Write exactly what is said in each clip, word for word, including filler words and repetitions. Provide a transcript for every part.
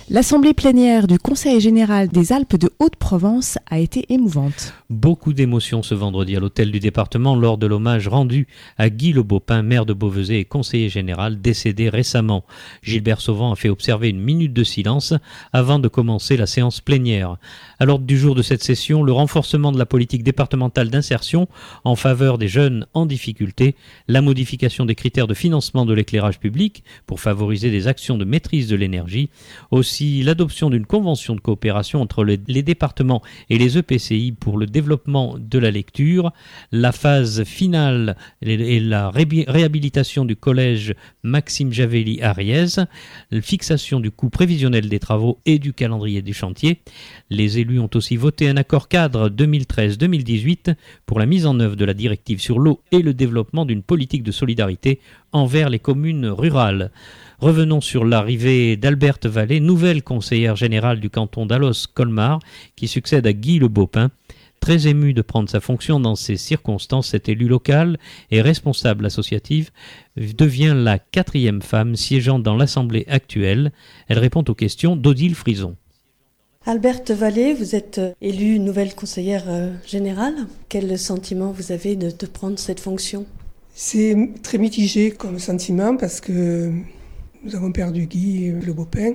L'assemblée plénière du Conseil général des Alpes de Haute-Provence a été émouvante. Beaucoup d'émotions ce vendredi à l'hôtel du département lors de l'hommage rendu à Guy Le Baupin, maire de Beauvaisis et conseiller général décédé récemment. Gilbert Sauvant a fait observer une minute de silence avant de commencer la séance plénière. À l'ordre du jour de cette session, le renforcement de la politique départementale d'insertion en faveur des jeunes en difficulté, la modification des critères de financement de l'éclairage public pour favoriser des actions de maîtrise de l'énergie, aussi l'adoption d'une convention de coopération entre les, les départements et les E P C I pour le développement de la lecture, la phase finale et la ré- réhabilitation du collège Maxime Javelli à Riez, la fixation du coût prévisionnel des travaux et du calendrier du chantier. Les élus ont aussi voté un accord cadre deux mille treize deux mille dix-huit pour la mise en œuvre de la directive sur l'eau et le développement d'une politique de solidarité envers les communes rurales. Revenons sur l'arrivée d'Alberthe Vallée, nouvelle conseillère générale du canton d'Alos-Colmar, qui succède à Guy Le Baupin. Très émue de prendre sa fonction dans ces circonstances, cette élue locale et responsable associative devient la quatrième femme siégeant dans l'Assemblée actuelle. Elle répond aux questions d'Odile Frison. Alberthe Vallée, vous êtes élue nouvelle conseillère générale. Quel sentiment vous avez de, de prendre cette fonction ? C'est très mitigé comme sentiment parce que nous avons perdu Guy Le Baupin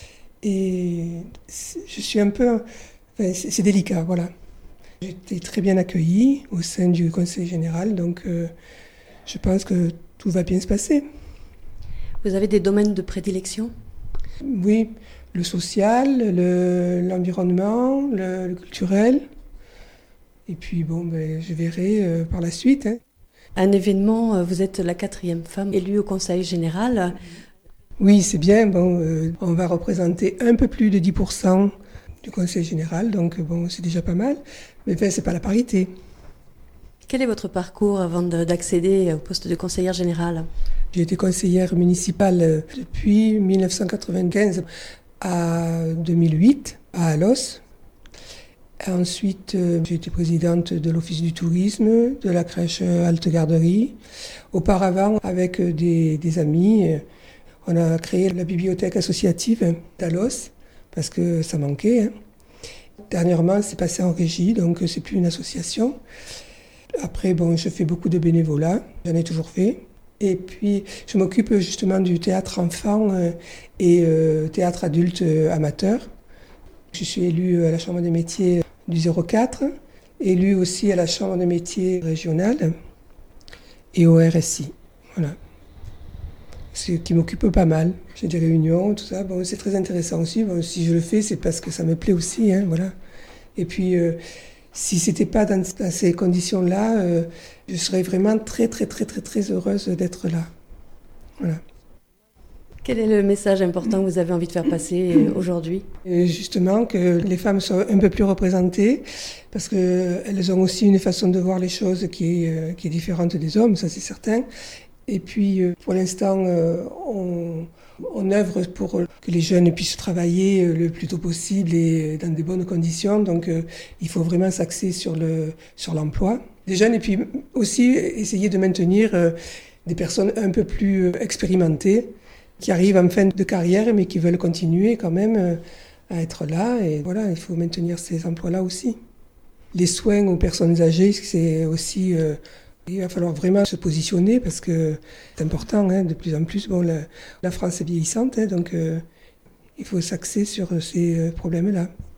et je suis un peu... Enfin, c'est, c'est délicat, voilà. J'ai été très bien accueillie au sein du Conseil général, donc euh, je pense que tout va bien se passer. Vous avez des domaines de prédilection ? Oui, le social, le, l'environnement, le, le culturel. Et puis bon, ben, je verrai euh, par la suite. Hein. Un événement, vous êtes la quatrième femme élue au Conseil général. Oui, c'est bien. Bon, euh, on va représenter un peu plus de dix pour cent du Conseil général, donc bon, c'est déjà pas mal. Mais enfin, c'est pas la parité. Quel est votre parcours avant de, d'accéder au poste de conseillère générale ? J'ai été conseillère municipale depuis dix-neuf cent quatre-vingt-quinze à deux mille huit à Alos. Ensuite, euh, j'ai été présidente de l'Office du tourisme, de la crèche Halte Garderie. Auparavant, avec des, des amis, on a créé la bibliothèque associative d'Alos, parce que ça manquait. Hein. Dernièrement, c'est passé en régie, donc c'est plus une association. Après, bon, je fais beaucoup de bénévolat, j'en ai toujours fait. Et puis, je m'occupe justement du théâtre enfant et euh, théâtre adulte amateur. Je suis élue à la Chambre des métiers du zéro quatre, élue aussi à la Chambre des métiers régionale et au R S I. Voilà. Ce qui m'occupe pas mal. J'ai des réunions, tout ça. Bon, c'est très intéressant aussi. Bon, si je le fais, c'est parce que ça me plaît aussi. Hein, voilà. Et puis, euh, si c'était pas dans, dans ces conditions-là, euh, je serais vraiment très, très, très, très, très heureuse d'être là. Voilà. Quel est le message important que vous avez envie de faire passer aujourd'hui ? Et justement, que les femmes soient un peu plus représentées, parce qu'elles ont aussi une façon de voir les choses qui est, qui est différente des hommes, ça c'est certain. Et puis, pour l'instant, on, on œuvre pour que les jeunes puissent travailler le plus tôt possible et dans de bonnes conditions. Donc, il faut vraiment s'axer sur, le, sur l'emploi des jeunes et puis aussi essayer de maintenir des personnes un peu plus expérimentées qui arrivent en fin de carrière mais qui veulent continuer quand même à être là. Et voilà, il faut maintenir ces emplois-là aussi. Les soins aux personnes âgées, c'est aussi... Euh, il va falloir vraiment se positionner parce que c'est important, hein, de plus en plus. Bon, la, la France est vieillissante, hein, donc euh, il faut s'axer sur ces euh, problèmes-là.